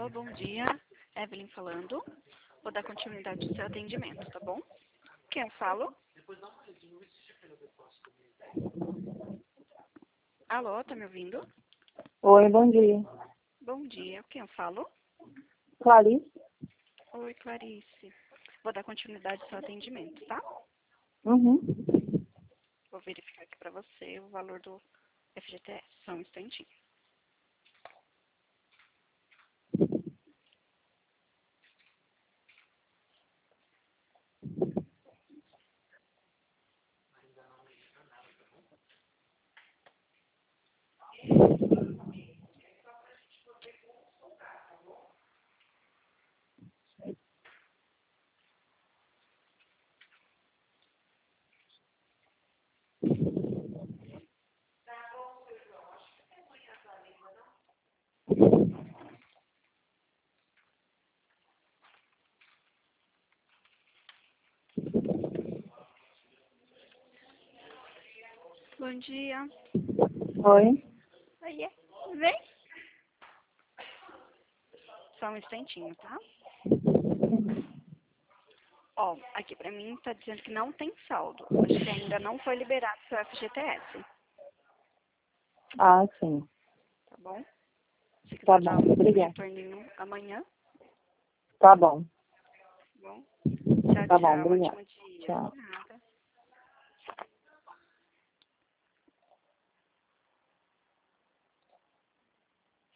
Alô, bom dia. Evelyn falando. Vou dar continuidade ao seu atendimento, tá bom? Quem eu falo? Alô, tá me ouvindo? Oi, bom dia. Bom dia. Quem eu falo? Clarice? Oi, Clarice. Vou dar continuidade ao seu atendimento, tá? Uhum. Vou verificar aqui pra você o valor do FGTS. Só um instantinho. Bom dia. Oi. Oiê. Vem. Só um instantinho, tá? Ó, aqui pra mim tá dizendo que não tem saldo. Acho que ainda não foi liberado seu FGTS, Ah, sim. tá bom? Se Tá quiser dar bom, um obrigada. retorninho amanhã, Tá bom. tá bom? Tchau, Tá bom, tchau. obrigada. Ótimo dia. Tchau.